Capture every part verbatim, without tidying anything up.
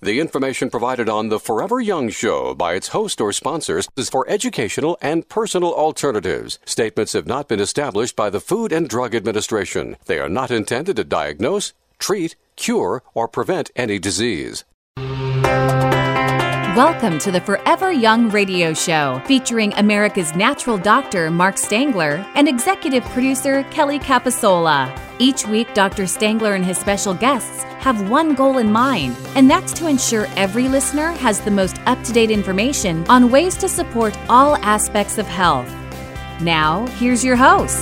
The information provided on the Forever Young Show by its host or sponsors is for educational and personal alternatives. Statements have not been established by the Food and Drug Administration. They are not intended to diagnose, treat, cure, or prevent any disease. Welcome to the Forever Young Radio Show, featuring America's natural doctor, Mark Stangler, and executive producer, Kelly Capasola. Each week, Doctor Stangler and his special guests have one goal in mind, and that's to ensure every listener has the most up-to-date information on ways to support all aspects of health. Now, here's your host.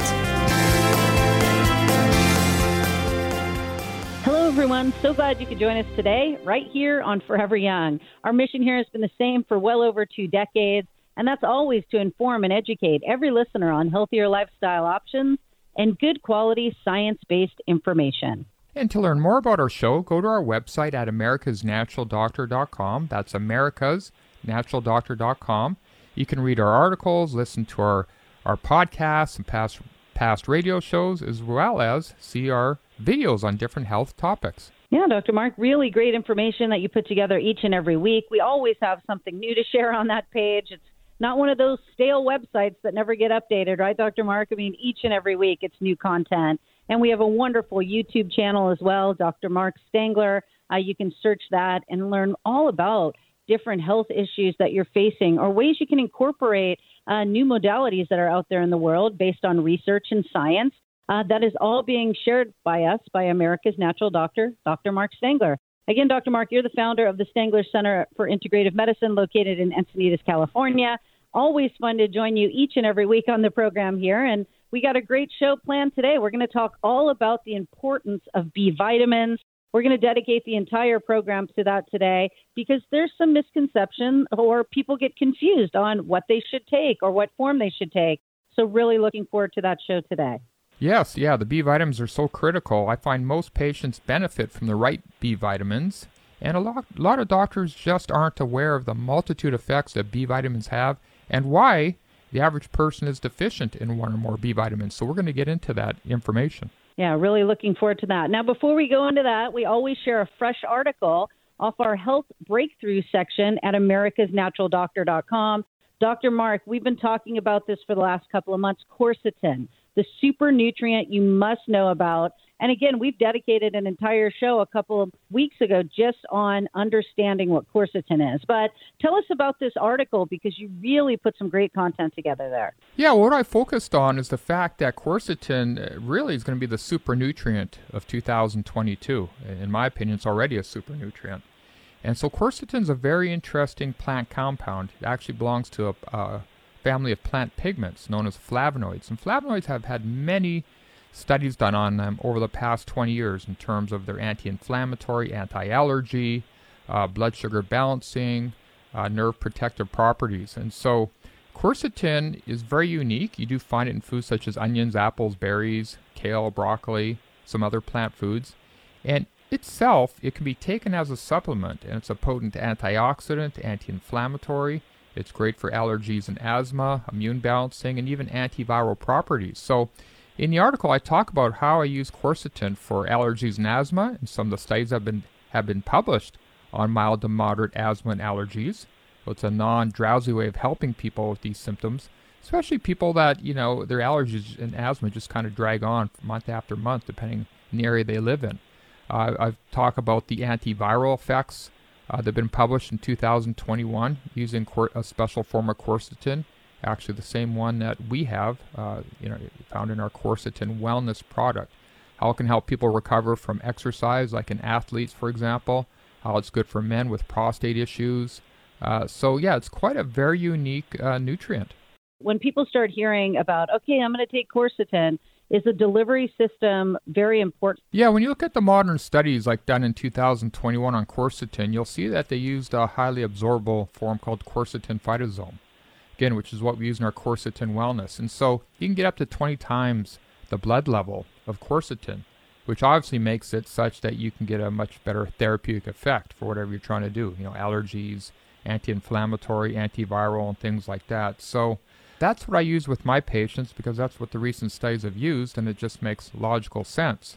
Hello, everyone. So glad you could join us today, right here on Forever Young. Our mission here has been the same for well over two decades, and that's always to inform and educate every listener on healthier lifestyle options and good quality science-based information. And to learn more about our show, go to our website at americas natural doctor dot com. That's americas natural doctor dot com. You can read our articles, listen to our, our podcasts and past, past radio shows, as well as see our videos on different health topics. Yeah, Doctor Mark, really great information that you put together each and every week. We always have something new to share on that page. It's not one of those stale websites that never get updated, right, Doctor Mark? I mean, each and every week it's new content. And we have a wonderful YouTube channel as well, Doctor Mark Stangler. Uh, you can search that and learn all about different health issues that you're facing or ways you can incorporate uh, new modalities that are out there in the world based on research and science. Uh, that is all being shared by us, by America's natural doctor, Doctor Mark Stangler. Again, Doctor Mark, you're the founder of the Stangler Center for Integrative Medicine located in Encinitas, California. Always fun to join you each and every week on the program here. And we got a great show planned today. We're going to talk all about the importance of B vitamins. We're going to dedicate the entire program to that today because there's some misconception or people get confused on what they should take or what form they should take. So really looking forward to that show today. Yes, yeah, the B vitamins are so critical. I find most patients benefit from the right B vitamins, and a lot, a lot of doctors just aren't aware of the multitude of effects that B vitamins have and why the average person is deficient in one or more B vitamins. So we're going to get into that information. Yeah, really looking forward to that. Now, before we go into that, we always share a fresh article off our health breakthrough section at americas natural doctor dot com. Doctor Mark, we've been talking about this for the last couple of months, quercetin, the super nutrient you must know about. And again, we've dedicated an entire show a couple of weeks ago just on understanding what quercetin is. But tell us about this article because you really put some great content together there. Yeah, what I focused on is the fact that quercetin really is going to be the super nutrient of two thousand twenty-two. In my opinion, it's already a super nutrient. And so quercetin is a very interesting plant compound. It actually belongs to a, a family of plant pigments known as flavonoids. And flavonoids have had many studies done on them over the past twenty years in terms of their anti-inflammatory, anti-allergy, uh, blood sugar balancing, uh, nerve protective properties. And so quercetin is very unique. You do find it in foods such as onions, apples, berries, kale, broccoli, some other plant foods. And itself, it can be taken as a supplement, and it's a potent antioxidant, anti-inflammatory. It's great for allergies and asthma, immune balancing, and even antiviral properties. So in the article, I talk about how I use quercetin for allergies and asthma, and some of the studies have been have been published on mild to moderate asthma and allergies. So it's a non-drowsy way of helping people with these symptoms, especially people that, you know, their allergies and asthma just kind of drag on month after month, depending on the area they live in. Uh, I've talked about the antiviral effects uh, that have been published in two thousand twenty-one using quer- a special form of quercetin, actually the same one that we have, uh, you know, found in our quercetin wellness product. How it can help people recover from exercise, like in athletes, for example. How it's good for men with prostate issues. Uh, so, yeah, it's quite a very unique uh, nutrient. When people start hearing about, okay, I'm going to take quercetin, is the delivery system very important? Yeah, when you look at the modern studies like done in two thousand twenty-one on quercetin, you'll see that they used a highly absorbable form called quercetin phytosome, again, which is what we use in our quercetin wellness. And so you can get up to twenty times the blood level of quercetin, which obviously makes it such that you can get a much better therapeutic effect for whatever you're trying to do, you know, allergies, anti-inflammatory, antiviral, and things like that. So that's what I use with my patients because that's what the recent studies have used, and it just makes logical sense.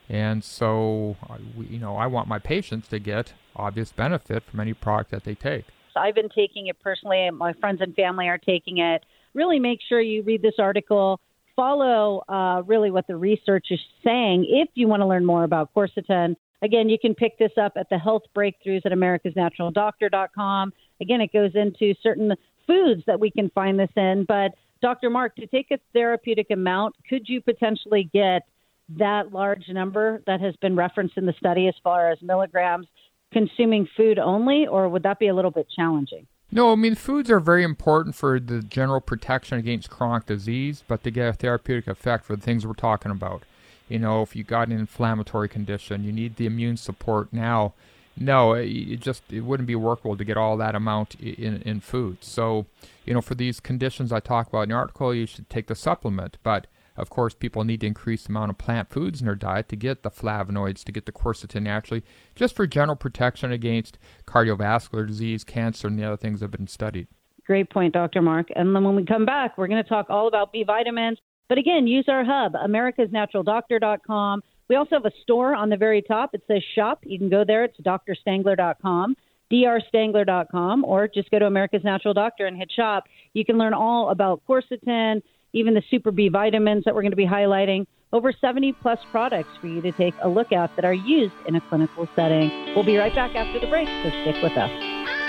And so, uh, we, you know, I want my patients to get obvious benefit from any product that they take. So I've been taking it personally. My friends and family are taking it. Really make sure you read this article. Follow uh, really what the research is saying if you want to learn more about quercetin. Again, you can pick this up at the Health Breakthroughs at americas natural doctor dot com. Again, it goes into certain foods that we can find this in. But Doctor Mark, to take a therapeutic amount, could you potentially get that large number that has been referenced in the study as far as milligrams consuming food only, or would that be a little bit challenging? No, I mean, foods are very important for the general protection against chronic disease, but to get a therapeutic effect for the things we're talking about. You know, if you got an inflammatory condition, you need the immune support now. No, it just it wouldn't be workable to get all that amount in, in food. So, you know, for these conditions I talk about in the article, you should take the supplement. But, of course, people need to increase the amount of plant foods in their diet to get the flavonoids, to get the quercetin naturally, just for general protection against cardiovascular disease, cancer, and the other things that have been studied. Great point, Doctor Mark. And then when we come back, we're going to talk all about B vitamins. But again, use our hub, americas natural doctor dot com. We also have a store on the very top. It says shop. You can go there. It's d r stangler dot com, d r stangler dot com, or just go to America's Natural Doctor and hit shop. You can learn all about quercetin, even the super B vitamins that we're going to be highlighting. Over seventy plus products for you to take a look at that are used in a clinical setting. We'll be right back after the break, so stick with us.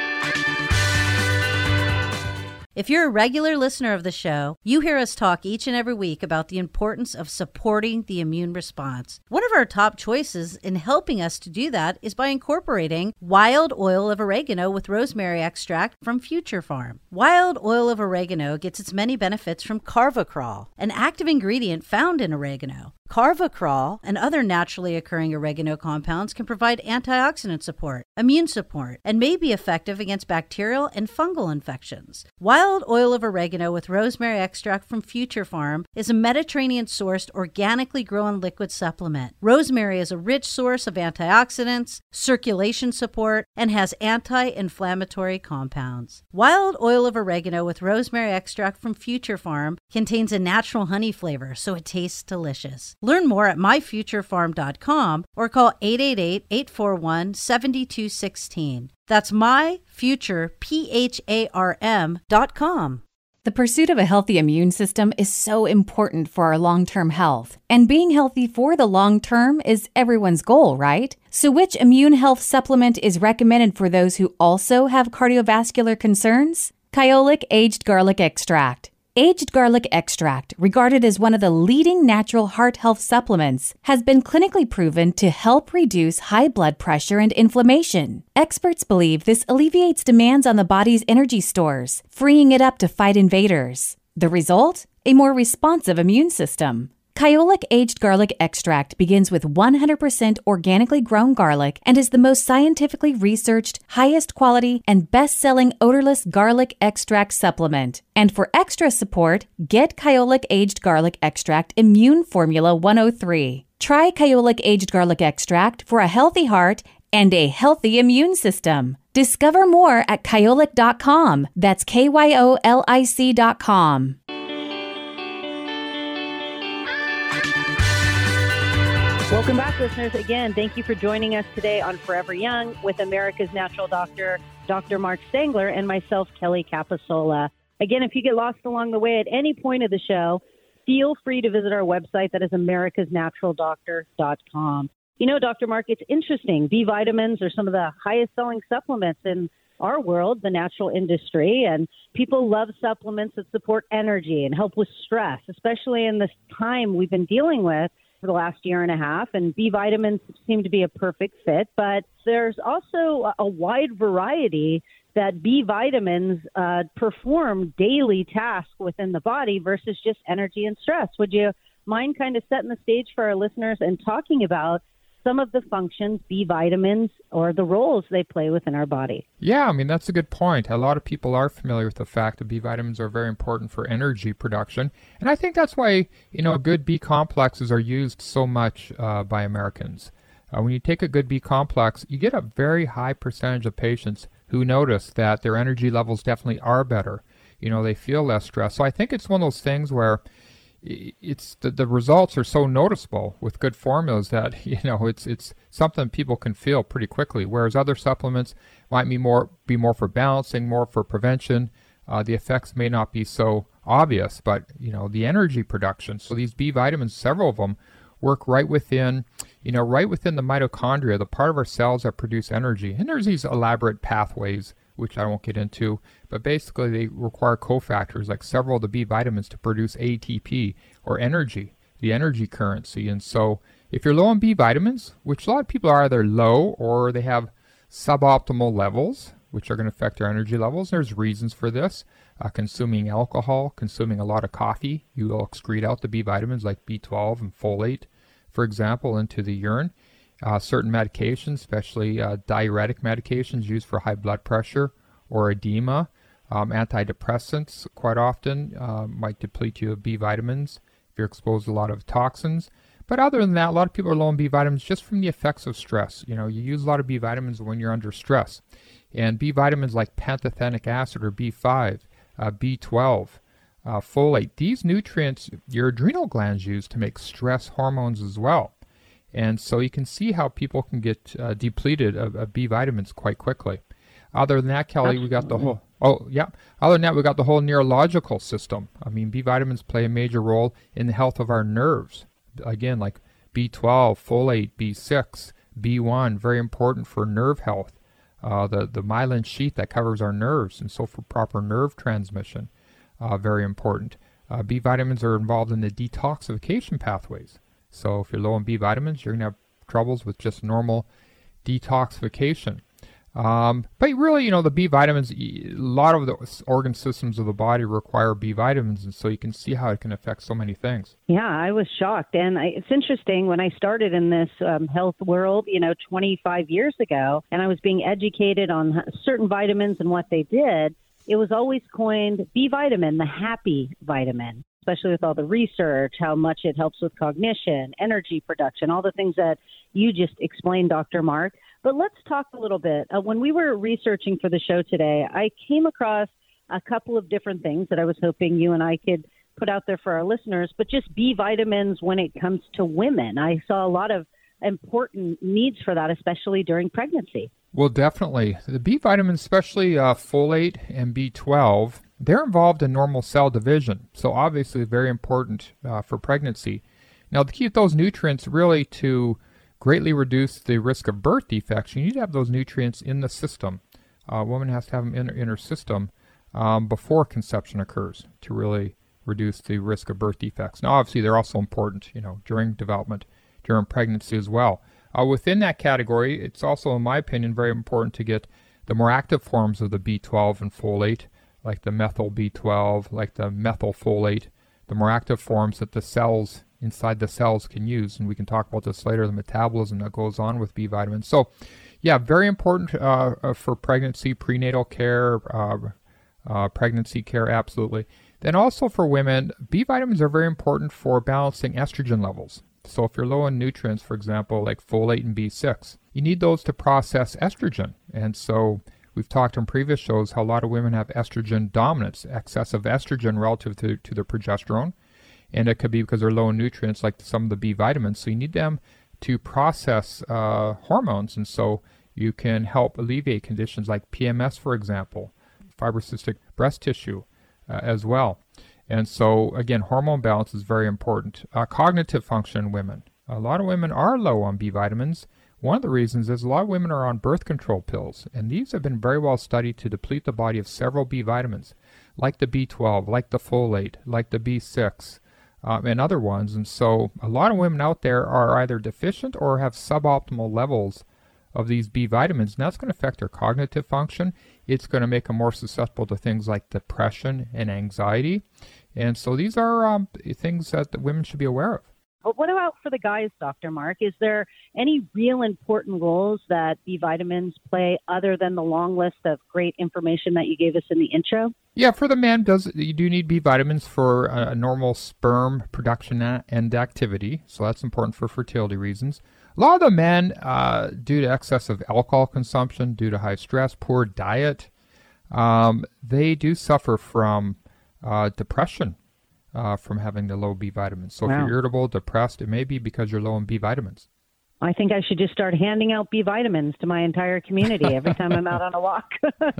If you're a regular listener of the show, you hear us talk each and every week about the importance of supporting the immune response. One of our top choices in helping us to do that is by incorporating wild oil of oregano with rosemary extract from Future Farm. Wild oil of oregano gets its many benefits from Carvacrol, an active ingredient found in oregano. Carvacrol and other naturally occurring oregano compounds can provide antioxidant support, immune support, and may be effective against bacterial and fungal infections. Wild oil of oregano with rosemary extract from Future Farm is a Mediterranean-sourced, organically grown liquid supplement. Rosemary is a rich source of antioxidants, circulation support, and has anti-inflammatory compounds. Wild oil of oregano with rosemary extract from Future Farm contains a natural honey flavor, so it tastes delicious. Learn more at my future farm dot com or call eight eight eight, eight four one, seven two one six. That's my future, P H A R M dot com. The pursuit of a healthy immune system is so important for our long-term health. And being healthy for the long term is everyone's goal, right? So which immune health supplement is recommended for those who also have cardiovascular concerns? Kyolic Aged Garlic Extract. Aged garlic extract, regarded as one of the leading natural heart health supplements, has been clinically proven to help reduce high blood pressure and inflammation. Experts believe this alleviates demands on the body's energy stores, freeing it up to fight invaders. The result? A more responsive immune system. Kyolic Aged Garlic Extract begins with one hundred percent organically grown garlic and is the most scientifically researched, highest quality, and best-selling odorless garlic extract supplement. And for extra support, get Kyolic Aged Garlic Extract Immune Formula one oh three. Try Kyolic Aged Garlic Extract for a healthy heart and a healthy immune system. Discover more at kyolic dot com. That's K Y O L I C dot com. Welcome back, listeners. Again, thank you for joining us today on Forever Young with America's Natural Doctor, Doctor Mark Stangler, and myself, Kelly Capasola. Again, if you get lost along the way at any point of the show, feel free to visit our website. That is americas natural doctor dot com. You know, Doctor Mark, it's interesting. B vitamins are some of the highest selling supplements in our world, the natural industry, and people love supplements that support energy and help with stress, especially in this time we've been dealing with for the last year and a half, and B vitamins seem to be a perfect fit. But there's also a wide variety that B vitamins uh, perform daily tasks within the body versus just energy and stress. Would you mind kind of setting the stage for our listeners and talking about some of the functions B vitamins or the roles they play within our body? Yeah, I mean, that's a good point. A lot of people are familiar with the fact that B vitamins are very important for energy production. And I think that's why, you know, good B complexes are used so much uh, by Americans. Uh, when you take a good B complex, you get a very high percentage of patients who notice that their energy levels definitely are better. You know, they feel less stressed. So I think it's one of those things where, it's the, the results are so noticeable with good formulas that, you know, it's it's something people can feel pretty quickly, whereas other supplements might be more be more for balancing, more for prevention. Uh, the effects may not be so obvious, but, you know, the energy production. So these B vitamins, several of them, work right within, you know, right within the mitochondria, the part of our cells that produce energy. And there's these elaborate pathways, which I won't get into, but basically they require cofactors like several of the B vitamins to produce A T P, or energy, the energy currency. And so if you're low on B vitamins, which a lot of people are either low or they have suboptimal levels, which are going to affect their energy levels. There's reasons for this. Uh, consuming alcohol, consuming a lot of coffee, you will excrete out the B vitamins like B twelve and folate, for example, into the urine. Uh, certain medications, especially uh, diuretic medications used for high blood pressure or edema, um, antidepressants quite often uh, might deplete you of B vitamins if you're exposed to a lot of toxins. But other than that, a lot of people are low on B vitamins just from the effects of stress. You know, you use a lot of B vitamins when you're under stress. And B vitamins like pantothenic acid or B five, uh, B twelve, uh, folate, these nutrients your adrenal glands use to make stress hormones as well. And so you can see how people can get uh, depleted of, of B vitamins quite quickly. Other than that, Kelly, we got the whole, oh, yeah. Other than that, we got the whole neurological system. I mean, B vitamins play a major role in the health of our nerves. Again, like B twelve, folate, B six, B one, very important for nerve health. Uh, the, the myelin sheath that covers our nerves, and so for proper nerve transmission, uh, very important. Uh, B vitamins are involved in the detoxification pathways. So if you're low on B vitamins, you're going to have troubles with just normal detoxification. Um, but really, you know, the B vitamins, a lot of the organ systems of the body require B vitamins, and so you can see how it can affect so many things. Yeah, I was shocked. And I, it's interesting, when I started in this um, health world, you know, twenty-five years ago, and I was being educated on certain vitamins and what they did, it was always coined B vitamin, the happy vitamin, especially with all the research, how much it helps with cognition, energy production, all the things that you just explained, Doctor Mark. But let's talk a little bit. Uh, when we were researching for the show today, I came across a couple of different things that I was hoping you and I could put out there for our listeners, but just B vitamins when it comes to women. I saw a lot of important needs for that, especially during pregnancy. Well, definitely. The B vitamins, especially uh, folate and B twelve, they're involved in normal cell division, so obviously very important uh, for pregnancy. Now, to keep those nutrients really to greatly reduce the risk of birth defects, you need to have those nutrients in the system. A woman has to have them in, in her system um, before conception occurs to really reduce the risk of birth defects. Now, obviously, they're also important, you know, during development, during pregnancy as well. Uh, within that category, it's also, in my opinion, very important to get the more active forms of the B twelve and folate, like the methyl B twelve, like the methylfolate, the more active forms that the cells inside the cells can use, and we can talk about this later, the metabolism that goes on with B vitamins. So, yeah, very important uh, for pregnancy, prenatal care, uh, uh, pregnancy care, absolutely. Then also for women, B vitamins are very important for balancing estrogen levels. So if you're low in nutrients, for example, like folate and B six, you need those to process estrogen. And so we've talked in previous shows how a lot of women have estrogen dominance, excessive estrogen relative to, to their progesterone. And it could be because they're low in nutrients like some of the B vitamins. So you need them to process uh, hormones. And so you can help alleviate conditions like P M S, for example, fibrocystic breast tissue uh, as well. And so, again, hormone balance is very important. Uh, cognitive function in women. A lot of women are low on B vitamins. One of the reasons is a lot of women are on birth control pills. And these have been very well studied to deplete the body of several B vitamins, like the B twelve, like the folate, like the B six. Um, and other ones. And so a lot of women out there are either deficient or have suboptimal levels of these B vitamins, and that's going to affect their cognitive function. It's going to make them more susceptible to things like depression and anxiety. And so these are um, things that the women should be aware of. But what about for the guys, Doctor Mark? Is there any real important roles that B vitamins play other than the long list of great information that you gave us in the intro? Yeah, for the man, does you do need B vitamins for a, a normal sperm production and activity, so that's important for fertility reasons. A lot of the men, uh, due to excessive alcohol consumption, due to high stress, poor diet, um, they do suffer from uh, depression. uh, from having the low B vitamins. So Wow. if you're irritable, depressed, it may be because you're low in B vitamins. I think I should just start handing out B vitamins to my entire community every time I'm out on a walk.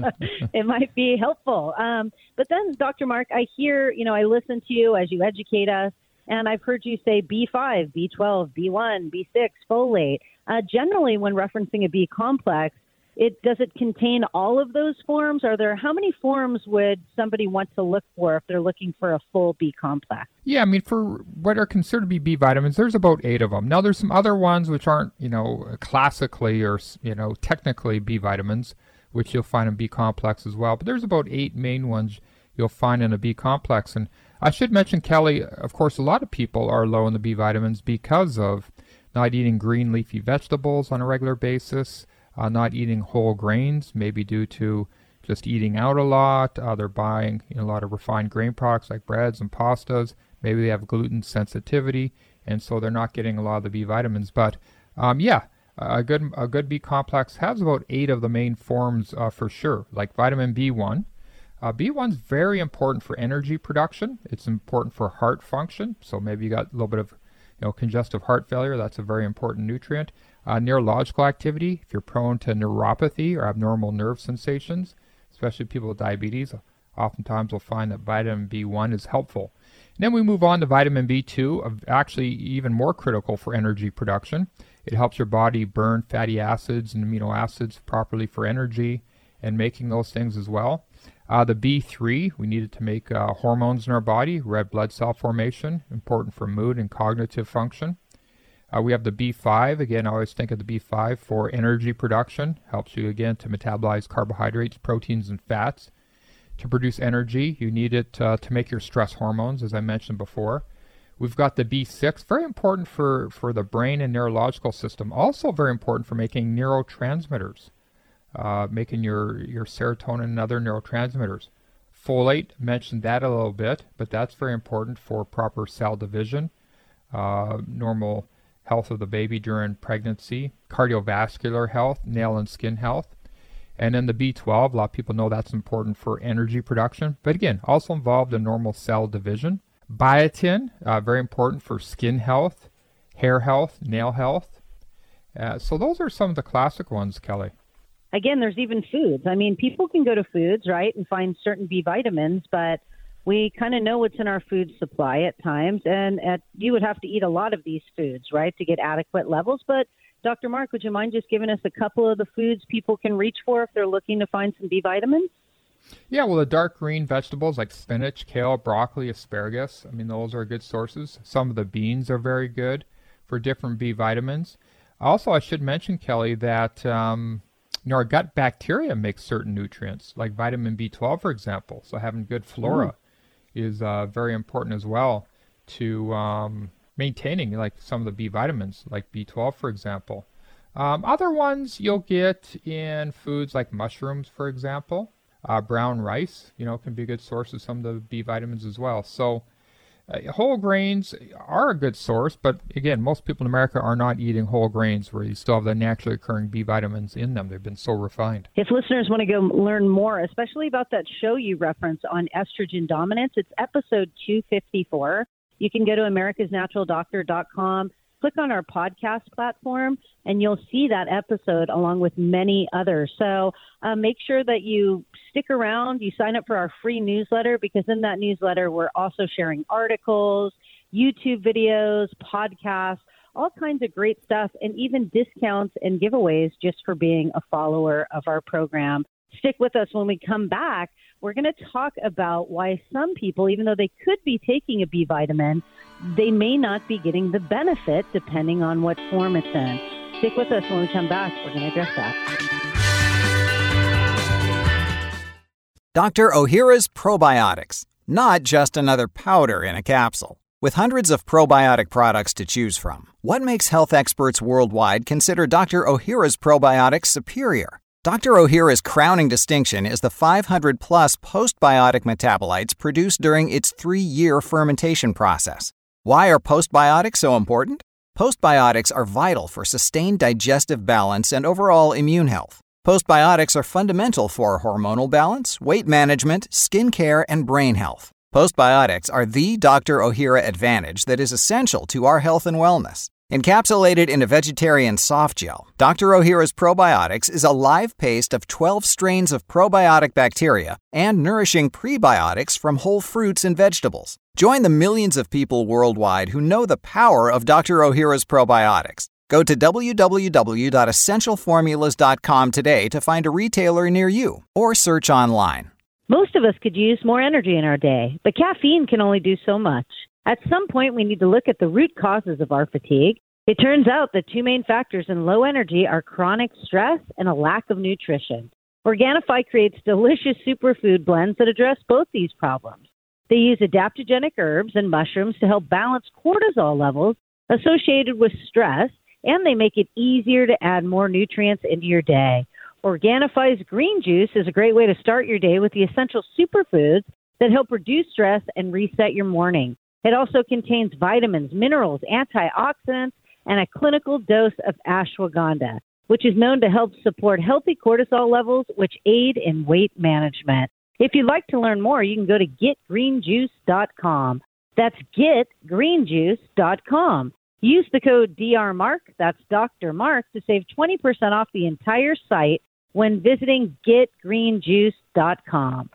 It might be helpful. Um, but then, Doctor Mark, I hear, you know, I listen to you as you educate us, and I've heard you say B five, B twelve, B one, B six, folate. Uh, generally, when referencing a B complex, it does it contain all of those forms? Are there how many forms would somebody want to look for if they're looking for a full B complex? Yeah, I mean, for what are considered to be B vitamins, there's about eight of them. Now, there's some other ones which aren't, you know, classically or, you know, technically B vitamins, which you'll find in B complex as well. But there's about eight main ones you'll find in a B complex. And I should mention, Kelly, of course, a lot of people are low in the B vitamins because of not eating green leafy vegetables on a regular basis, uh, not eating whole grains, maybe due to just eating out a lot. Uh, they're buying you know, a lot of refined grain products like breads and pastas. Maybe they have gluten sensitivity, and so they're not getting a lot of the B vitamins. But um, yeah, a good a good B complex has about eight of the main forms uh, for sure, like vitamin B one. Uh, B one is very important for energy production. It's important for heart function. So maybe you got a little bit of you know, congestive heart failure. That's a very important nutrient. Uh, neurological activity, if you're prone to neuropathy or abnormal nerve sensations, especially people with diabetes, oftentimes we'll find that vitamin B one is helpful. And then we move on to vitamin B two, actually even more critical for energy production. It helps your body burn fatty acids and amino acids properly for energy and making those things as well. Uh, the B three, we need it to make uh, hormones in our body, red blood cell formation, important for mood and cognitive function. Uh, we have the B five, again, I always think of the B five for energy production, helps you again to metabolize carbohydrates, proteins, and fats. To produce energy, you need it uh, to make your stress hormones, as I mentioned before. We've got the B six, very important for, for the brain and neurological system, also very important for making neurotransmitters, uh, making your, your serotonin and other neurotransmitters. Folate, mentioned that a little bit, but that's very important for proper cell division, uh, normal health of the baby during pregnancy, cardiovascular health, nail and skin health. And then the B twelve, a lot of people know that's important for energy production, but again, also involved in normal cell division. Biotin, uh, very important for skin health, hair health, nail health. Uh, so those are some of the classic ones, Kelly. Again, there's even foods. I mean, people can go to foods, right, and find certain B vitamins, but we kind of know what's in our food supply at times, and at, you would have to eat a lot of these foods, right, to get adequate levels. But Doctor Mark, would you mind just giving us a couple of the foods people can reach for if they're looking to find some B vitamins? Yeah, well, the dark green vegetables like spinach, kale, broccoli, asparagus, I mean, those are good sources. Some of the beans are very good for different B vitamins. Also, I should mention, Kelly, that um, you know, our gut bacteria makes certain nutrients, like vitamin B twelve, for example. So having good flora mm. is uh, very important as well to um, maintaining like some of the B vitamins, like B twelve, for example. Um, other ones you'll get in foods like mushrooms, for example. Uh, brown rice, you know, can be a good source of some of the B vitamins as well. So uh, whole grains are a good source, but again, most people in America are not eating whole grains where you still have the naturally occurring B vitamins in them. They've been so refined. If listeners want to go learn more, especially about that show you reference on estrogen dominance, it's episode two fifty-four. You can go to americas natural doctor dot com, click on our podcast platform, and you'll see that episode along with many others. So uh, make sure that you stick around, you sign up for our free newsletter, because in that newsletter, we're also sharing articles, YouTube videos, podcasts, all kinds of great stuff, and even discounts and giveaways just for being a follower of our program. Stick with us. When we come back, we're going to talk about why some people, even though they could be taking a B vitamin, they may not be getting the benefit depending on what form it's in. Stick with us. When we come back, we're going to address that. Doctor Ohhira's Probiotics, not just another powder in a capsule. With hundreds of probiotic products to choose from, what makes health experts worldwide consider Doctor Ohhira's Probiotics superior? Doctor Ohhira's crowning distinction is the five hundred plus postbiotic metabolites produced during its three-year fermentation process. Why are postbiotics so important? Postbiotics are vital for sustained digestive balance and overall immune health. Postbiotics are fundamental for hormonal balance, weight management, skin care, and brain health. Postbiotics are the Doctor Ohhira advantage that is essential to our health and wellness. Encapsulated in a vegetarian soft gel, Doctor Ohhira's Probiotics is a live paste of twelve strains of probiotic bacteria and nourishing prebiotics from whole fruits and vegetables. Join the millions of people worldwide who know the power of Doctor Ohhira's probiotics. Go to w w w dot essential formulas dot com today to find a retailer near you or search online. Most of us could use more energy in our day, but caffeine can only do so much. At some point, we need to look at the root causes of our fatigue. It turns out the two main factors in low energy are chronic stress and a lack of nutrition. Organifi creates delicious superfood blends that address both these problems. They use adaptogenic herbs and mushrooms to help balance cortisol levels associated with stress, and they make it easier to add more nutrients into your day. Organifi's green juice is a great way to start your day with the essential superfoods that help reduce stress and reset your morning. It also contains vitamins, minerals, antioxidants, and a clinical dose of ashwagandha, which is known to help support healthy cortisol levels, which aid in weight management. If you'd like to learn more, you can go to get green juice dot com. That's get green juice dot com. Use the code D R Mark, that's Doctor Mark, to save twenty percent off the entire site when visiting get green juice dot com.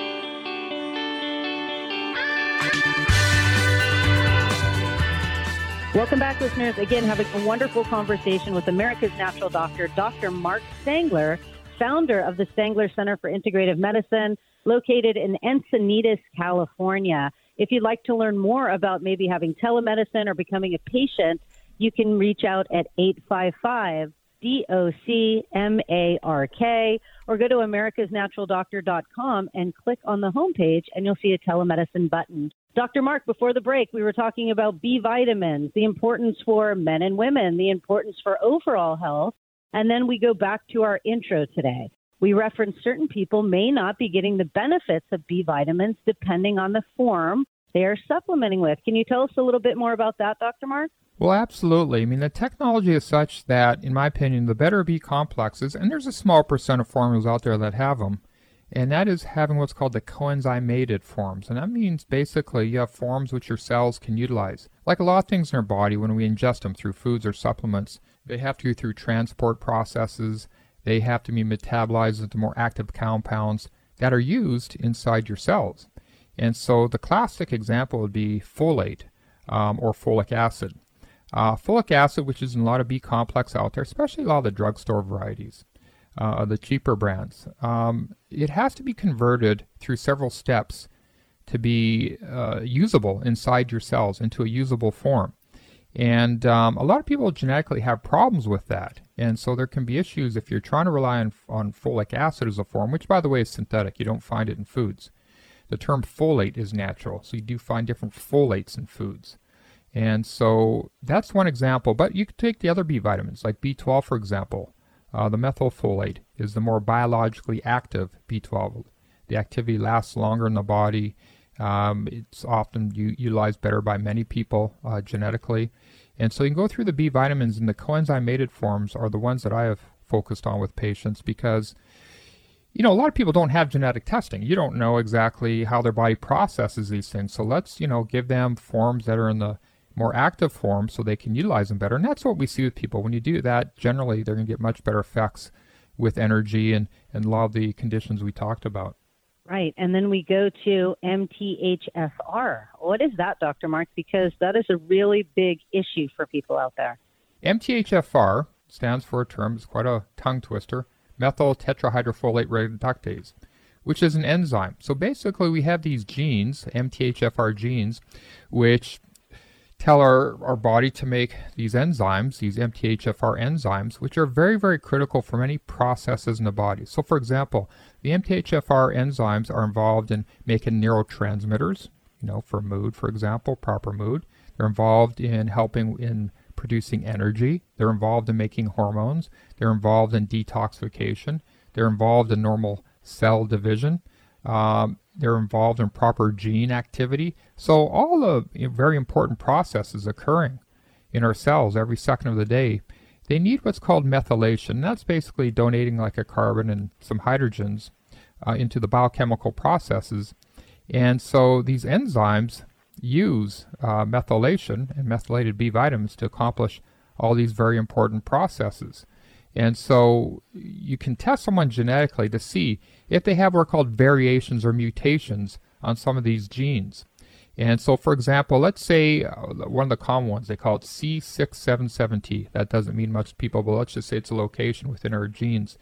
Welcome back, listeners. Again, having a wonderful conversation with America's Natural Doctor, Doctor Mark Stangler, founder of the Stangler Center for Integrative Medicine, located in Encinitas, California. If you'd like to learn more about maybe having telemedicine or becoming a patient, you can reach out at eight five five, D O C M A R K or go to americas natural doctor dot com and click on the homepage and you'll see a telemedicine button. Doctor Mark, before the break, we were talking about B vitamins, the importance for men and women, the importance for overall health, and then we go back to our intro today. We referenced certain people may not be getting the benefits of B vitamins depending on the form they are supplementing with. Can you tell us a little bit more about that, Doctor Mark? Well, absolutely. I mean, the technology is such that, in my opinion, the better B complexes, and there's a small percent of formulas out there that have them, and that is having what's called the coenzymated forms. And that means basically you have forms which your cells can utilize. Like a lot of things in our body, when we ingest them through foods or supplements, they have to go through transport processes. They have to be metabolized into more active compounds that are used inside your cells. And so the classic example would be folate um, or folic acid. Uh, folic acid, which is in a lot of B complex out there, especially a lot of the drugstore varieties. Uh, the cheaper brands. Um, it has to be converted through several steps to be uh, usable inside your cells into a usable form. And um, a lot of people genetically have problems with that. And so there can be issues if you're trying to rely on, on folic acid as a form, which by the way is synthetic. You don't find it in foods. The term folate is natural. So you do find different folates in foods. And so that's one example. But you could take the other B vitamins, like B twelve, for example. Uh, the methylfolate is the more biologically active B twelve. The activity lasts longer in the body. Um, it's often u- utilized better by many people uh, genetically. And so you can go through the B vitamins, and the coenzymated forms are the ones that I have focused on with patients because, you know, a lot of people don't have genetic testing. You don't know exactly how their body processes these things. So let's, you know, give them forms that are in the more active form so they can utilize them better. And that's what we see with people. When you do that, generally they're going to get much better effects with energy and, and a lot of the conditions we talked about. Right. And then we go to M T H F R. What is that, Doctor Mark? Because that is a really big issue for people out there. M T H F R stands for a term, it's quite a tongue twister, methyl tetrahydrofolate reductase, which is an enzyme. So basically we have these genes, M T H F R genes, which tell our, our body to make these enzymes, these M T H F R enzymes, which are very, very critical for many processes in the body. So for example, the M T H F R enzymes are involved in making neurotransmitters, you know, for mood, for example, proper mood. They're involved in helping in producing energy. They're involved in making hormones. They're involved in detoxification. They're involved in normal cell division. Um, they're involved in proper gene activity. So all the you know, very important processes occurring in our cells every second of the day, they need what's called methylation. And that's basically donating like a carbon and some hydrogens uh, into the biochemical processes. And so these enzymes use uh, methylation and methylated B vitamins to accomplish all these very important processes. And so you can test someone genetically to see if they have what are called variations or mutations on some of these genes. And so, for example, let's say uh, one of the common ones, they call it C six seven seven T. That doesn't mean much to people, but let's just say it's a location within our genes.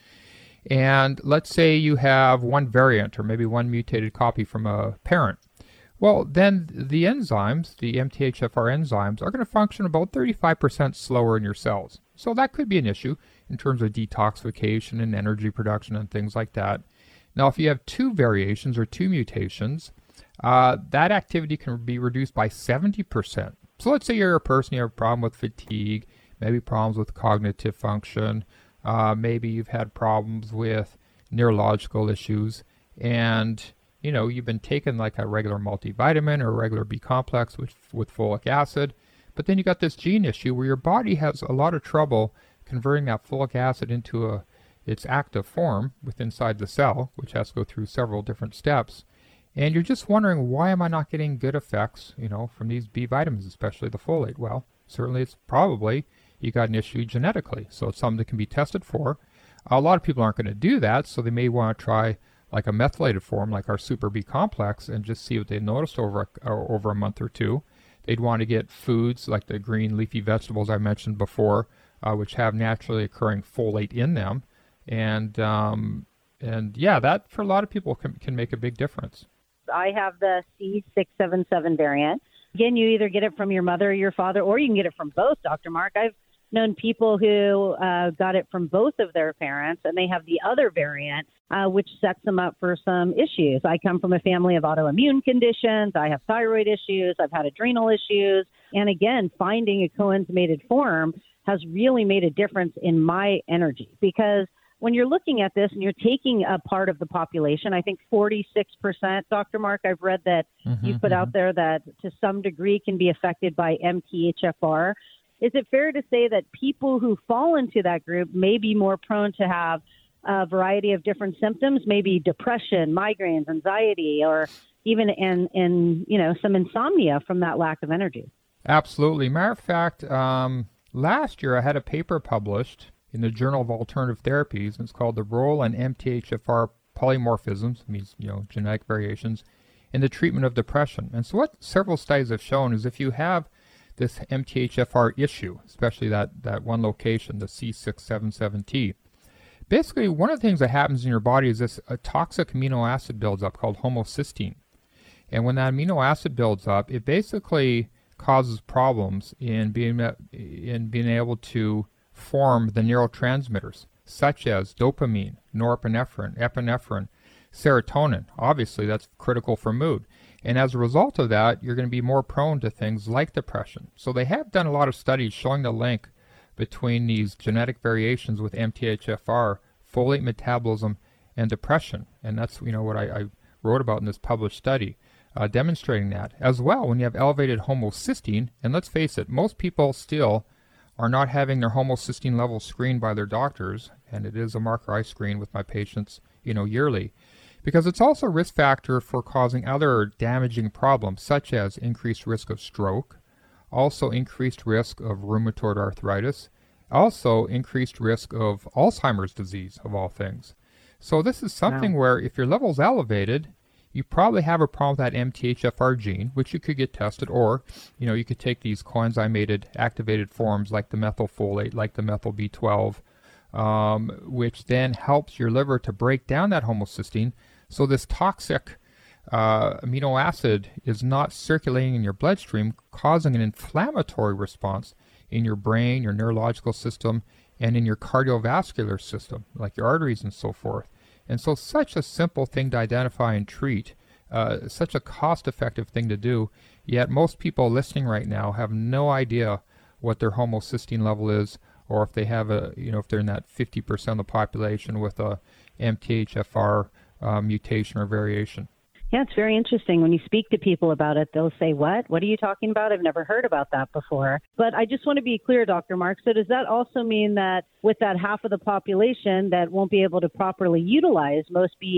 And let's say you have one variant or maybe one mutated copy from a parent. Well, then the enzymes, the M T H F R enzymes, are going to function about thirty-five percent slower in your cells. So that could be an issue in terms of detoxification and energy production and things like that. Now, if you have two variations or two mutations, uh, that activity can be reduced by seventy percent. So let's say you're a person, you have a problem with fatigue, maybe problems with cognitive function, uh, maybe you've had problems with neurological issues, and you know, you've been taking like a regular multivitamin or a regular B complex with, with folic acid, but then you got this gene issue where your body has a lot of trouble converting that folic acid into a its active form within inside the cell, which has to go through several different steps. And you're just wondering, why am I not getting good effects, you know, from these B vitamins, especially the folate? Well, certainly it's probably you got an issue genetically. So it's something that can be tested for. A lot of people aren't going to do that, so they may want to try like a methylated form, like our Super B complex, and just see what they noticed over a, over a month or two. They'd want to get foods like the green leafy vegetables I mentioned before, uh, which have naturally occurring folate in them. And, um, and yeah, that for a lot of people can, can make a big difference. I have the C six seven seven variant. Again, you either get it from your mother or your father, or you can get it from both, Doctor Mark. I've known people who uh, got it from both of their parents, and they have the other variant, uh, which sets them up for some issues. I come from a family of autoimmune conditions. I have thyroid issues. I've had adrenal issues. And again, finding a coenzymated form has really made a difference in my energy, because when you're looking at this and you're taking a part of the population, I think forty-six percent, Doctor Mark, I've read that mm-hmm, you put mm-hmm. out there that to some degree can be affected by M T H F R. Is it fair to say that people who fall into that group may be more prone to have a variety of different symptoms, maybe depression, migraines, anxiety, or even in, in you know, some insomnia from that lack of energy? Absolutely. Matter of fact, um, last year I had a paper published in the Journal of Alternative Therapies, and it's called The Role in M T H F R Polymorphisms, means, you know, genetic variations, in the treatment of depression. And so what several studies have shown is if you have this M T H F R issue, especially that, that one location, the C six seven seven T, basically one of the things that happens in your body is this a toxic amino acid builds up called homocysteine. And when that amino acid builds up, it basically causes problems in being, in being able to form the neurotransmitters, such as dopamine, norepinephrine, epinephrine, serotonin. Obviously, that's critical for mood. And as a result of that, you're going to be more prone to things like depression. So they have done a lot of studies showing the link between these genetic variations with M T H F R, folate metabolism, and depression. And that's, you know, what I, I wrote about in this published study, uh, demonstrating that. As well, when you have elevated homocysteine, and let's face it, most people still are not having their homocysteine levels screened by their doctors, and it is a marker I screen with my patients, you know, yearly, because it's also a risk factor for causing other damaging problems, such as increased risk of stroke, also increased risk of rheumatoid arthritis, also increased risk of Alzheimer's disease, of all things. So this is something wow. where if your level's elevated, you probably have a problem with that M T H F R gene, which you could get tested, or, you know, you could take these coenzymated activated forms like the methylfolate, like the methyl B twelve, um, which then helps your liver to break down that homocysteine. So this toxic uh, amino acid is not circulating in your bloodstream, causing an inflammatory response in your brain, your neurological system, and in your cardiovascular system, like your arteries and so forth. And so such a simple thing to identify and treat, uh, such a cost-effective thing to do, yet most people listening right now have no idea what their homocysteine level is, or if they have a, you know, if they're in that fifty percent of the population with a M T H F R uh, mutation or variation. Yeah, it's very interesting. When you speak to people about it, they'll say, what? What are you talking about? I've never heard about that before. But I just want to be clear, Doctor Mark. So does that also mean that with that half of the population that won't be able to properly utilize most B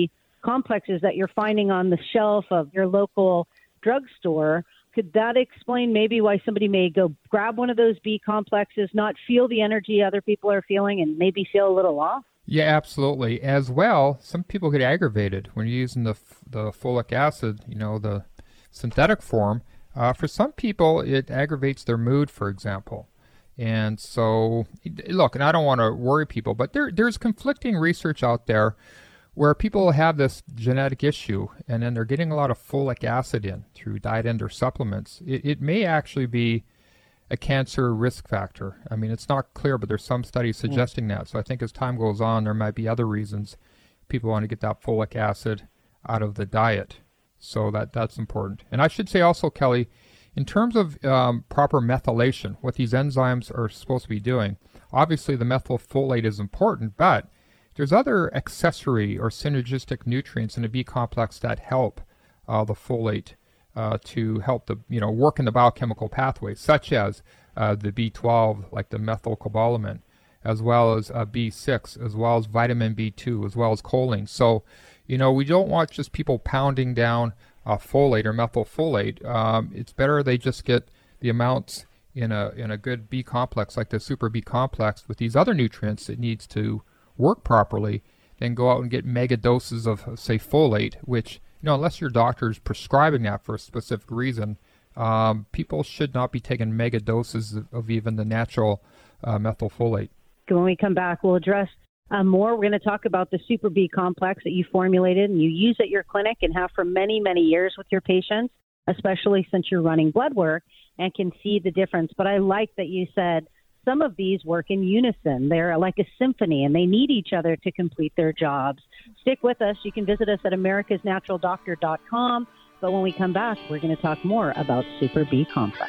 complexes that you're finding on the shelf of your local drugstore. Could that explain maybe why somebody may go grab one of those B complexes, not feel the energy other people are feeling, and maybe feel a little off? Yeah, absolutely. As well, some people get aggravated when you're using the the folic acid, you know, the synthetic form. Uh, for some people, it aggravates their mood, for example. And so, look, and I don't want to worry people, but there there's conflicting research out there where people have this genetic issue and then they're getting a lot of folic acid in through diet and or supplements. It, it may actually be a cancer risk factor. I mean, it's not clear, but there's some studies suggesting that. So I think as time goes on, there might be other reasons people want to get that folic acid out of the diet. So that that's important. And I should say also, Kelly, in terms of um, proper methylation, what these enzymes are supposed to be doing, obviously the methylfolate is important, but there's other accessory or synergistic nutrients in a B complex that help uh, the folate uh, to help the, you know, work in the biochemical pathways, such as uh, the B twelve, like the methylcobalamin, as well as uh, B six, as well as vitamin B two, as well as choline. So, you know, we don't want just people pounding down uh, folate or methylfolate. Um, it's better they just get the amounts in a in a good B complex, like the super B complex, with these other nutrients it needs to work properly, then go out and get mega doses of, say, folate, which, you know, unless your doctor is prescribing that for a specific reason, um, people should not be taking mega doses of, of even the natural uh, methylfolate. When we come back, we'll address uh, more. We're going to talk about the Super B complex that you formulated and you use at your clinic and have for many, many years with your patients, especially since you're running blood work and can see the difference. But I like that you said some of these work in unison. They're like a symphony, and they need each other to complete their jobs. Stick with us. You can visit us at americas natural doctor dot com. But when we come back, we're going to talk more about Super B Complex.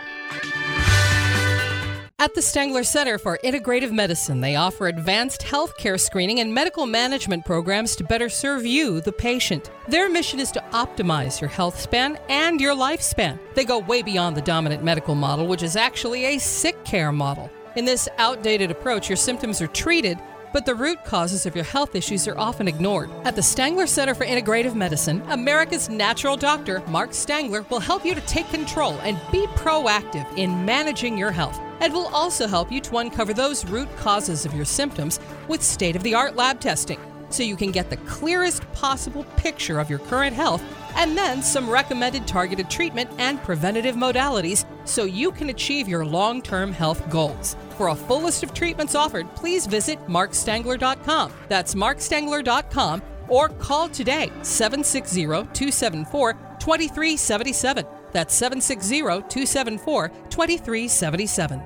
At the Stangler Center for Integrative Medicine, they offer advanced healthcare screening and medical management programs to better serve you, the patient. Their mission is to optimize your health span and your lifespan. They go way beyond the dominant medical model, which is actually a sick care model. In this outdated approach, your symptoms are treated, but the root causes of your health issues are often ignored. At the Stangler Center for Integrative Medicine, America's natural doctor, Mark Stangler, will help you to take control and be proactive in managing your health, and will also help you to uncover those root causes of your symptoms with state-of-the-art lab testing, so you can get the clearest possible picture of your current health, and then some recommended targeted treatment and preventative modalities so you can achieve your long-term health goals. For a full list of treatments offered, please visit mark stangler dot com. That's mark stangler dot com, or call today, seven six zero, two seven four, two three seven seven. That's seven six zero, two seven four, two three seven seven.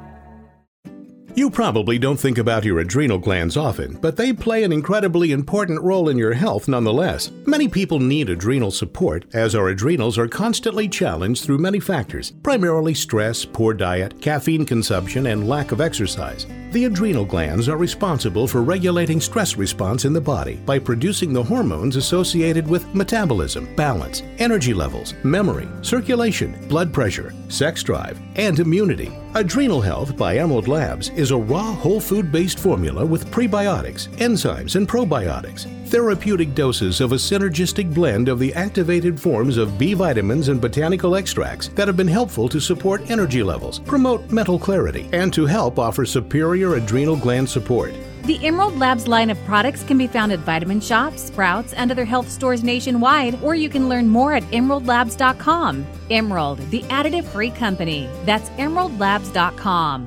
You probably don't think about your adrenal glands often, but they play an incredibly important role in your health nonetheless. Many people need adrenal support, as our adrenals are constantly challenged through many factors, primarily stress, poor diet, caffeine consumption, and lack of exercise. The adrenal glands are responsible for regulating stress response in the body by producing the hormones associated with metabolism, balance, energy levels, memory, circulation, blood pressure, sex drive, and immunity. Adrenal Health by Emerald Labs is a raw whole food-based formula with prebiotics, enzymes, and probiotics. Therapeutic doses of a synergistic blend of the activated forms of B vitamins and botanical extracts that have been helpful to support energy levels, promote mental clarity, and to help offer superior adrenal gland support. The Emerald Labs line of products can be found at Vitamin Shoppe, Sprouts, and other health stores nationwide, or you can learn more at emerald labs dot com. Emerald, the additive-free company. That's emerald labs dot com.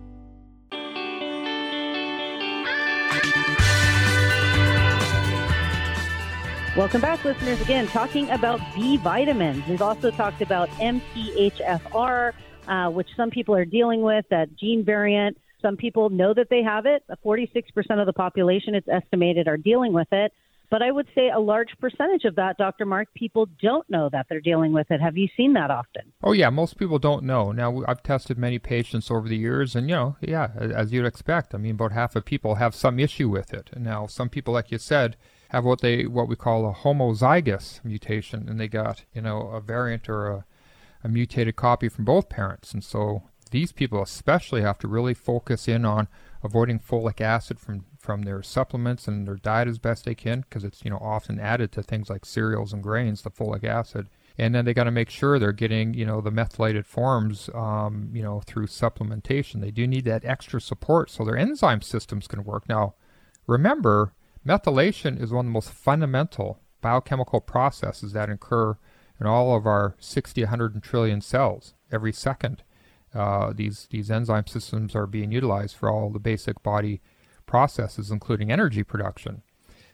Welcome back, listeners. Again, talking about B vitamins. We've also talked about M T H F R, uh, which some people are dealing with, that gene variant. Some people know that they have it. forty-six percent of the population, it's estimated, are dealing with it. But I would say a large percentage of that, Doctor Mark, people don't know that they're dealing with it. Have you seen that often? Oh, yeah. Most people don't know. Now, I've tested many patients over the years, and, you know, yeah, as you'd expect. I mean, about half of people have some issue with it. And now some people, like you said, have what they what we call a homozygous mutation, and they got, you know, a variant or a, a mutated copy from both parents. And so these people especially have to really focus in on avoiding folic acid from, from their supplements and their diet as best they can, because it's, you know, often added to things like cereals and grains, the folic acid. And then they got to make sure they're getting, you know, the methylated forms, um, you know, through supplementation. They do need that extra support so their enzyme systems can work. Now, remember, methylation is one of the most fundamental biochemical processes that occur in all of our sixty, one hundred trillion cells every second. Uh, these, these enzyme systems are being utilized for all the basic body processes, including energy production.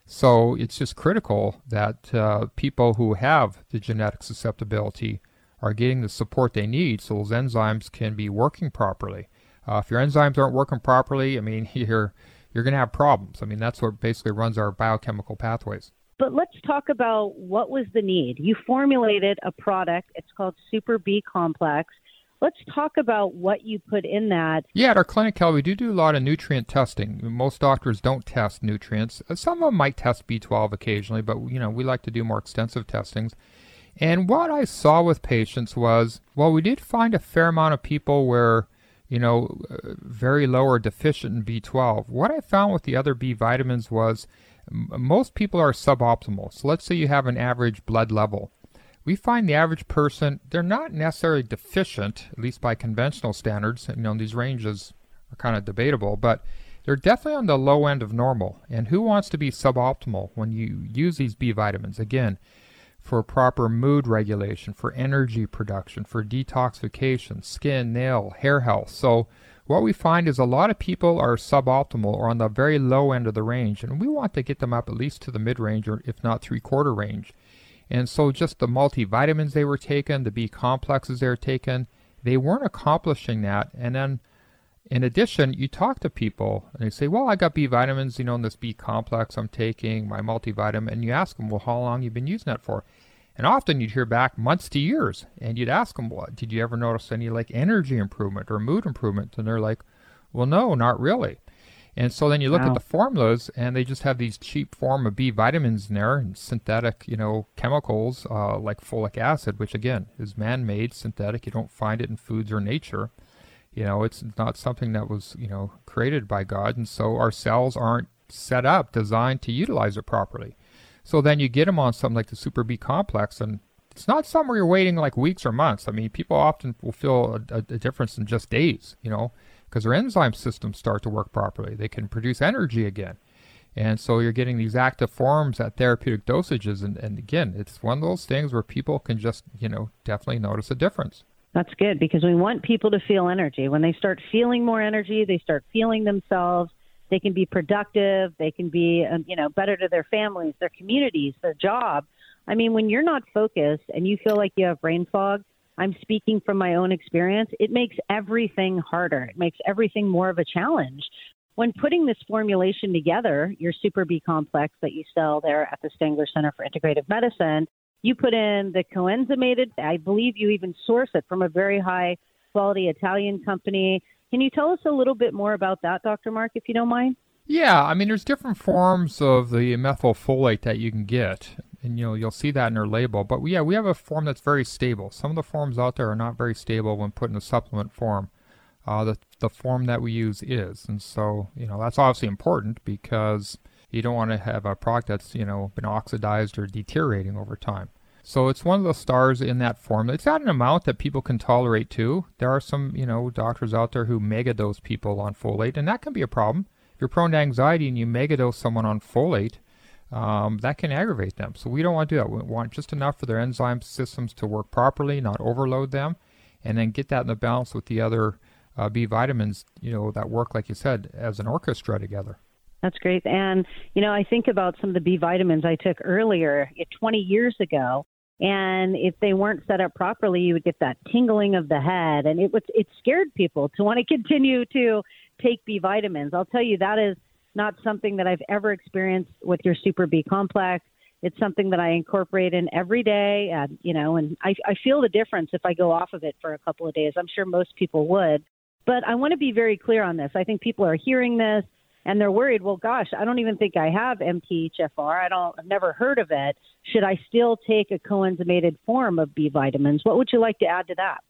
So it's just critical that uh, people who have the genetic susceptibility are getting the support they need so those enzymes can be working properly. Uh, if your enzymes aren't working properly, I mean, you're, you're going to have problems. I mean, that's what basically runs our biochemical pathways. But let's talk about what was the need. You formulated a product. It's called Super B Complex. Let's talk about what you put in that. Yeah, at our clinic, Kelly, we do do a lot of nutrient testing. Most doctors don't test nutrients. Some of them might test B twelve occasionally, but, you know, we like to do more extensive testings. And what I saw with patients was, well, we did find a fair amount of people where, you know, uh, very low or deficient in B twelve. What I found with the other B vitamins was m- most people are suboptimal. So let's say you have an average blood level. We find the average person, they're not necessarily deficient, at least by conventional standards. You know, these ranges are kind of debatable, but they're definitely on the low end of normal. And who wants to be suboptimal when you use these B vitamins? Again, for proper mood regulation, for energy production, for detoxification, skin, nail, hair health. So what we find is a lot of people are suboptimal or on the very low end of the range, and we want to get them up at least to the mid-range or if not three-quarter range. And so just the multivitamins they were taking, the B complexes they were taking, they weren't accomplishing that. And then in addition, you talk to people and they say, well, I got B vitamins, you know, in this B complex I'm taking, my multivitamin. And you ask them, well, how long you been using that for? And often you'd hear back months to years. And you'd ask them, well, did you ever notice any like energy improvement or mood improvement? And they're like, well, no, not really. And so then you look wow. at the formulas, and they just have these cheap form of B vitamins in there, and synthetic, you know, chemicals uh, like folic acid, which again is man-made, synthetic. You don't find it in foods or nature. You know, it's not something that was, you know, created by God, and so our cells aren't set up, designed to utilize it properly. So then you get them on something like the Super B Complex, and it's not something where you're waiting like weeks or months. I mean, people often will feel a, a, a difference in just days, you know, because their enzyme systems start to work properly. They can produce energy again. And so you're getting these active forms at therapeutic dosages. And, and again, it's one of those things where people can just, you know, definitely notice a difference. That's good, because we want people to feel energy. When they start feeling more energy, they start feeling themselves. They can be productive. They can be, um, you know, better to their families, their communities, their job. I mean, when you're not focused and you feel like you have brain fog, I'm speaking from my own experience, it makes everything harder. It makes everything more of a challenge. When putting this formulation together, your Super B Complex that you sell there at the Stangler Center for Integrative Medicine, you put in the coenzymated, I believe you even source it from a very high quality Italian company. Can you tell us a little bit more about that, Doctor Mark, if you don't mind? Yeah, I mean, there's different forms of the methylfolate that you can get. And, you know, you'll see that in their label. But, yeah, we have a form that's very stable. Some of the forms out there are not very stable when put in a supplement form. Uh, the, the form that we use is. And so, you know, that's obviously important because you don't want to have a product that's, you know, been oxidized or deteriorating over time. So it's one of the stars in that form. It's at an amount that people can tolerate, too. There are some, you know, doctors out there who megadose people on folate, and that can be a problem. If you're prone to anxiety and you megadose someone on folate, Um, that can aggravate them. So we don't want to do that. We want just enough for their enzyme systems to work properly, not overload them, and then get that in the balance with the other uh, B vitamins, you know, that work, like you said, as an orchestra together. That's great. And, you know, I think about some of the B vitamins I took earlier twenty years ago, and if they weren't set up properly, you would get that tingling of the head, and it was, it scared people to want to continue to take B vitamins. I'll tell you, that is not something that I've ever experienced with your Super B Complex. It's something that I incorporate in every day, uh, you know, and I, I feel the difference if I go off of it for a couple of days. I'm sure most people would. But I want to be very clear on this. I think people are hearing this and they're worried, well, gosh, I don't even think I have M T H F R. I don't, I've never heard of it. Should I still take a coenzymated form of B vitamins? What would you like to add to that?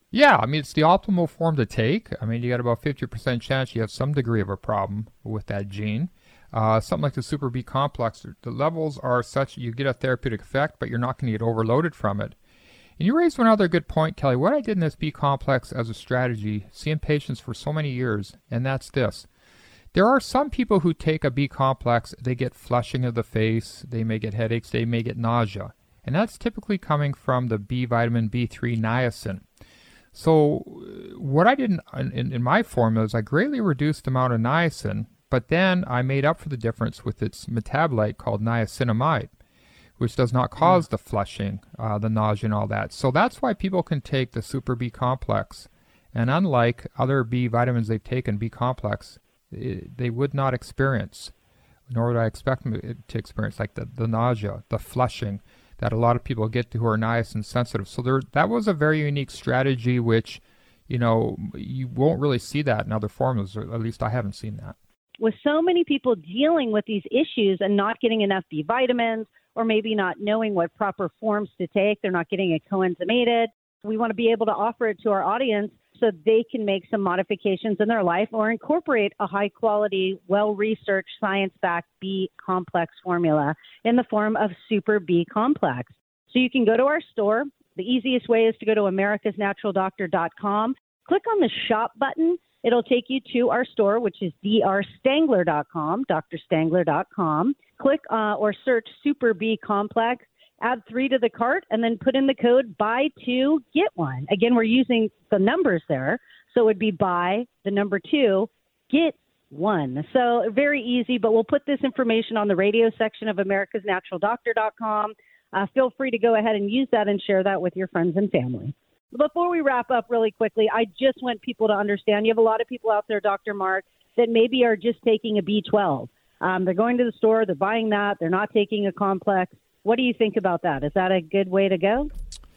Yeah, I mean, it's the optimal form to take. I mean, you got about fifty percent chance you have some degree of a problem with that gene. Uh, something like the Super B complex, the levels are such that you get a therapeutic effect, but you're not going to get overloaded from it. And you raised one other good point, Kelly. What I did in this B complex as a strategy, seeing patients for so many years, and that's this. There are some people who take a B complex, they get flushing of the face, they may get headaches, they may get nausea. And that's typically coming from the B vitamin B three niacin. So what I did in, in, in my formula is I greatly reduced the amount of niacin, but then I made up for the difference with its metabolite called niacinamide, which does not cause mm. the flushing, uh, the nausea and all that. So that's why people can take the Super B complex. And unlike other B vitamins they've taken, B complex, it, they would not experience, nor would I expect them to experience, like the, the nausea, the flushing that a lot of people get to who are niacin sensitive. So there, that was a very unique strategy, which, you know, you won't really see that in other formulas, or at least I haven't seen that. With so many people dealing with these issues and not getting enough B vitamins, or maybe not knowing what proper forms to take, they're not getting it coenzymated. We want to be able to offer it to our audience so they can make some modifications in their life or incorporate a high-quality, well-researched, science-backed B complex formula in the form of Super B complex. So you can go to our store. The easiest way is to go to americas natural doctor dot com. Click on the shop button. It'll take you to our store, which is d r stangler dot com, d r stangler dot com. Click uh, or search Super B complex. Add three to the cart, and then put in the code buy two, get one. Again, we're using the numbers there. So it would be buy, the number two, get one. So very easy, but we'll put this information on the radio section of americas natural doctor dot com. Uh, feel free to go ahead and use that and share that with your friends and family. Before we wrap up really quickly, I just want people to understand, you have a lot of people out there, Doctor Mark, that maybe are just taking a B twelve. Um, they're going to the store, they're buying that, they're not taking a complex. What do you think about that? Is that a good way to go?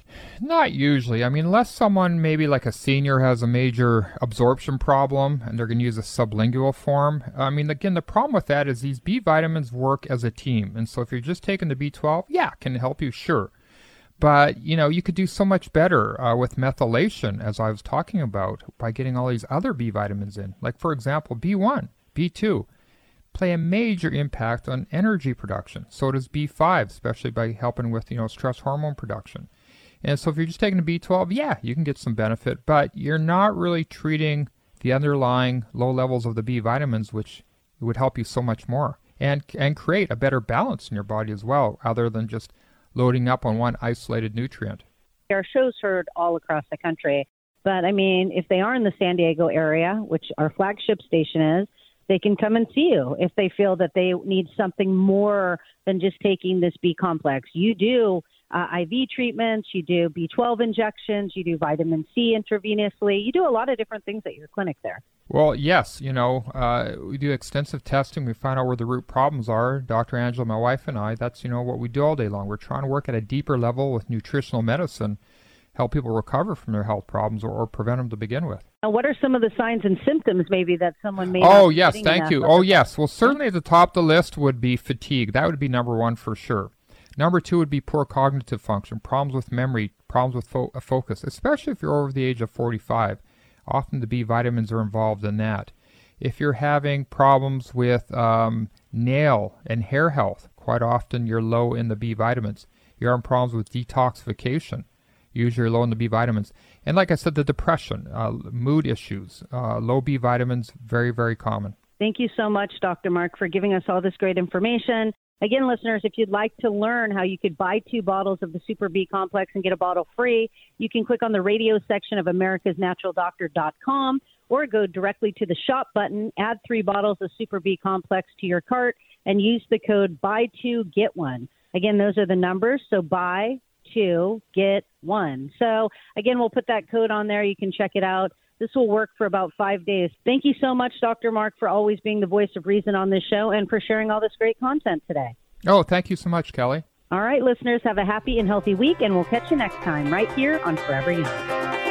Not usually. I mean, unless someone maybe like a senior has a major absorption problem and they're going to use a sublingual form. I mean, again, the problem with that is these B vitamins work as a team. And so if you're just taking the B twelve, yeah, it can help you, sure. But, you know, you could do so much better uh, with methylation, as I was talking about, by getting all these other B vitamins in. Like, for example, B one, B two. Play a major impact on energy production. So does B five, especially by helping with, you know, stress hormone production. And so if you're just taking a B twelve, yeah, you can get some benefit, but you're not really treating the underlying low levels of the B vitamins, which would help you so much more and and create a better balance in your body as well, other than just loading up on one isolated nutrient. Our show's heard all across the country, but I mean, if they are in the San Diego area, which our flagship station is, they can come and see you if they feel that they need something more than just taking this B complex. You do uh, I V treatments, you do B twelve injections, you do vitamin C intravenously. You do a lot of different things at your clinic there. Well, yes, you know, uh, we do extensive testing. We find out where the root problems are. Doctor Angela, my wife, and I, that's, you know, what we do all day long. We're trying to work at a deeper level with nutritional medicine, help people recover from their health problems or, or prevent them to begin with. Now, what are some of the signs and symptoms maybe that someone may Oh, not be yes, thank you. Oh, yes. Well, certainly at the top of the list would be fatigue. That would be number one for sure. Number two would be poor cognitive function, problems with memory, problems with fo- focus, especially if you're over the age of forty-five. Often the B vitamins are involved in that. If you're having problems with um, nail and hair health, quite often you're low in the B vitamins. You're having problems with detoxification. Usually low in the B vitamins. And like I said, the depression, uh, mood issues, uh, low B vitamins, very, very common. Thank you so much, Doctor Mark, for giving us all this great information. Again, listeners, if you'd like to learn how you could buy two bottles of the Super B complex and get a bottle free, you can click on the radio section of americas natural doctor dot com or go directly to the shop button, add three bottles of Super B complex to your cart, and use the code buy two, get one. Again, those are the numbers, so buy two, get one. So again, we'll put that code on there. You can check it out. This will work for about five days. Thank you so much, Doctor Mark, for always being the voice of reason on this show and for sharing all this great content today. Oh, thank you so much, Kelly. All right, listeners, have a happy and healthy week, and we'll catch you next time right here on Forever Young.